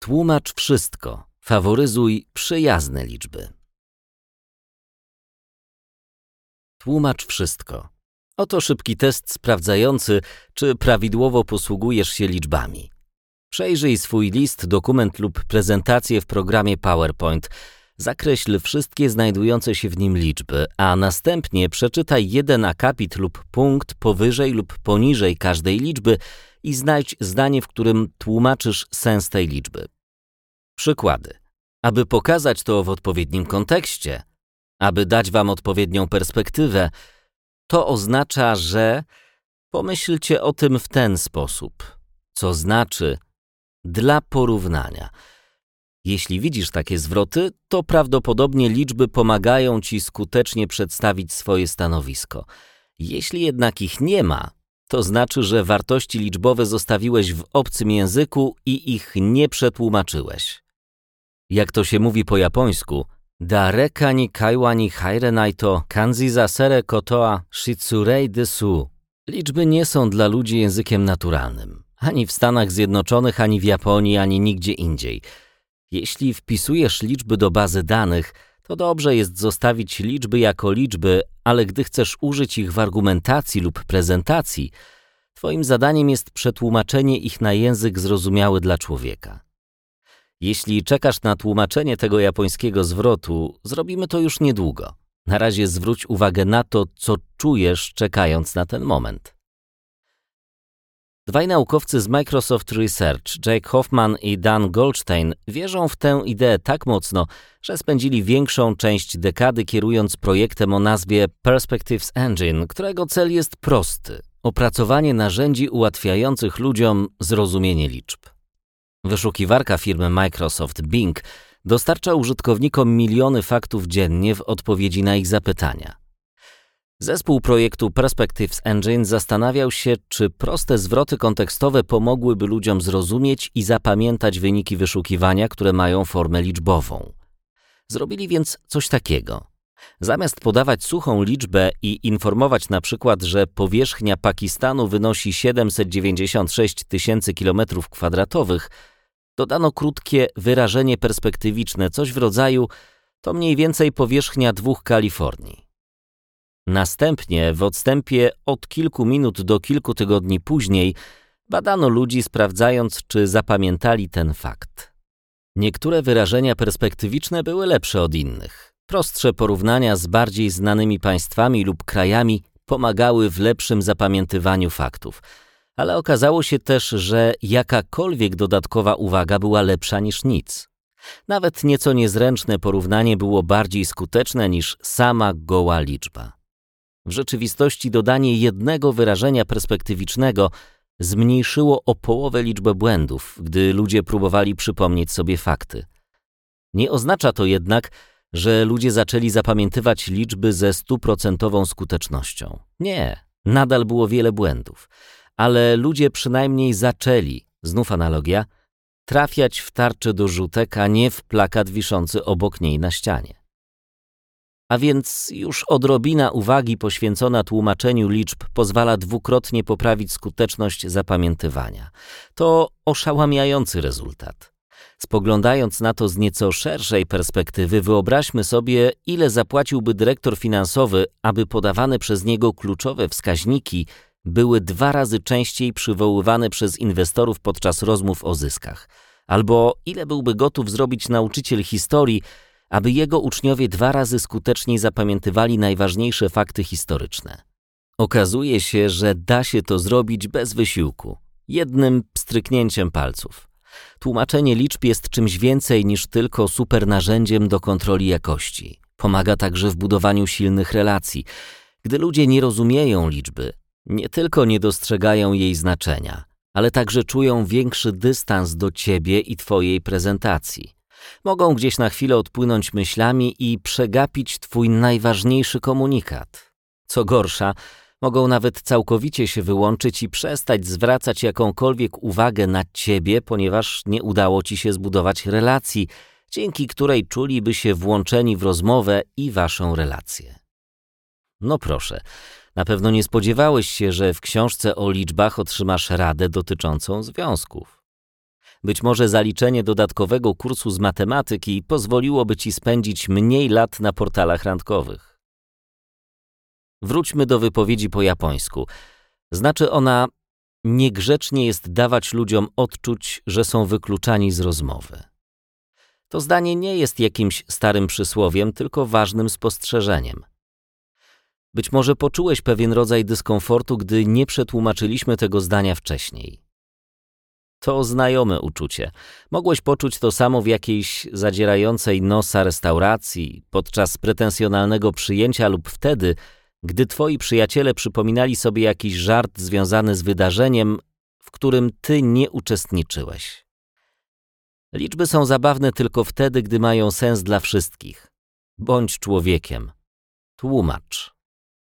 Tłumacz wszystko. Faworyzuj przyjazne liczby. Tłumacz wszystko. Oto szybki test sprawdzający, czy prawidłowo posługujesz się liczbami. Przejrzyj swój list, dokument lub prezentację w programie PowerPoint. Zakreśl wszystkie znajdujące się w nim liczby, a następnie przeczytaj jeden akapit lub punkt powyżej lub poniżej każdej liczby i znajdź zdanie, w którym tłumaczysz sens tej liczby. Przykłady. Aby pokazać to w odpowiednim kontekście, aby dać wam odpowiednią perspektywę, to oznacza, że pomyślcie o tym w ten sposób, co znaczy dla porównania. Jeśli widzisz takie zwroty, to prawdopodobnie liczby pomagają ci skutecznie przedstawić swoje stanowisko. Jeśli jednak ich nie ma, to znaczy, że wartości liczbowe zostawiłeś w obcym języku i ich nie przetłumaczyłeś. Jak to się mówi po japońsku, Dareka ni kaiwa ni hairenai to kanji zasere kotoa shitsurei desu. Liczby nie są dla ludzi językiem naturalnym. Ani w Stanach Zjednoczonych, ani w Japonii, ani nigdzie indziej. Jeśli wpisujesz liczby do bazy danych, to dobrze jest zostawić liczby jako liczby, ale gdy chcesz użyć ich w argumentacji lub prezentacji, twoim zadaniem jest przetłumaczenie ich na język zrozumiały dla człowieka. Jeśli czekasz na tłumaczenie tego japońskiego zwrotu, zrobimy to już niedługo. Na razie zwróć uwagę na to, co czujesz, czekając na ten moment. Dwaj naukowcy z Microsoft Research, Jake Hoffman i Dan Goldstein, wierzą w tę ideę tak mocno, że spędzili większą część dekady kierując projektem o nazwie Perspectives Engine, którego cel jest prosty – opracowanie narzędzi ułatwiających ludziom zrozumienie liczb. Wyszukiwarka firmy Microsoft Bing dostarcza użytkownikom miliony faktów dziennie w odpowiedzi na ich zapytania. Zespół projektu Perspectives Engine zastanawiał się, czy proste zwroty kontekstowe pomogłyby ludziom zrozumieć i zapamiętać wyniki wyszukiwania, które mają formę liczbową. Zrobili więc coś takiego. Zamiast podawać suchą liczbę i informować na przykład, że powierzchnia Pakistanu wynosi 796 tysięcy km², dodano krótkie wyrażenie perspektywiczne, coś w rodzaju to mniej więcej powierzchnia 2 Kalifornii. Następnie, w odstępie od kilku minut do kilku tygodni później, badano ludzi, sprawdzając, czy zapamiętali ten fakt. Niektóre wyrażenia perspektywiczne były lepsze od innych. Prostsze porównania z bardziej znanymi państwami lub krajami pomagały w lepszym zapamiętywaniu faktów. Ale okazało się też, że jakakolwiek dodatkowa uwaga była lepsza niż nic. Nawet nieco niezręczne porównanie było bardziej skuteczne niż sama goła liczba. W rzeczywistości dodanie jednego wyrażenia perspektywicznego zmniejszyło o połowę liczbę błędów, gdy ludzie próbowali przypomnieć sobie fakty. Nie oznacza to jednak, że ludzie zaczęli zapamiętywać liczby ze 100% skutecznością. Nie, nadal było wiele błędów. Ale ludzie przynajmniej zaczęli, znów analogia, trafiać w tarczę do rzutek, a nie w plakat wiszący obok niej na ścianie. A więc już odrobina uwagi poświęcona tłumaczeniu liczb pozwala dwukrotnie poprawić skuteczność zapamiętywania. To oszałamiający rezultat. Spoglądając na to z nieco szerszej perspektywy, wyobraźmy sobie, ile zapłaciłby dyrektor finansowy, aby podawane przez niego kluczowe wskaźniki były 2 razy częściej przywoływane przez inwestorów podczas rozmów o zyskach. Albo ile byłby gotów zrobić nauczyciel historii, aby jego uczniowie 2 razy skuteczniej zapamiętywali najważniejsze fakty historyczne. Okazuje się, że da się to zrobić bez wysiłku, jednym pstryknięciem palców. Tłumaczenie liczb jest czymś więcej niż tylko super narzędziem do kontroli jakości. Pomaga także w budowaniu silnych relacji. Gdy ludzie nie rozumieją liczby, nie tylko nie dostrzegają jej znaczenia, ale także czują większy dystans do ciebie i twojej prezentacji. Mogą gdzieś na chwilę odpłynąć myślami i przegapić twój najważniejszy komunikat. Co gorsza, mogą nawet całkowicie się wyłączyć i przestać zwracać jakąkolwiek uwagę na ciebie, ponieważ nie udało ci się zbudować relacji, dzięki której czuliby się włączeni w rozmowę i waszą relację. No proszę, na pewno nie spodziewałeś się, że w książce o liczbach otrzymasz radę dotyczącą związków. Być może zaliczenie dodatkowego kursu z matematyki pozwoliłoby ci spędzić mniej lat na portalach randkowych. Wróćmy do wypowiedzi po japońsku. Znaczy ona: niegrzecznie jest dawać ludziom odczuć, że są wykluczani z rozmowy. To zdanie nie jest jakimś starym przysłowiem, tylko ważnym spostrzeżeniem. Być może poczułeś pewien rodzaj dyskomfortu, gdy nie przetłumaczyliśmy tego zdania wcześniej. To znajome uczucie. Mogłeś poczuć to samo w jakiejś zadzierającej nosa restauracji, podczas pretensjonalnego przyjęcia lub wtedy, gdy twoi przyjaciele przypominali sobie jakiś żart związany z wydarzeniem, w którym ty nie uczestniczyłeś. Liczby są zabawne tylko wtedy, gdy mają sens dla wszystkich. Bądź człowiekiem. Tłumacz.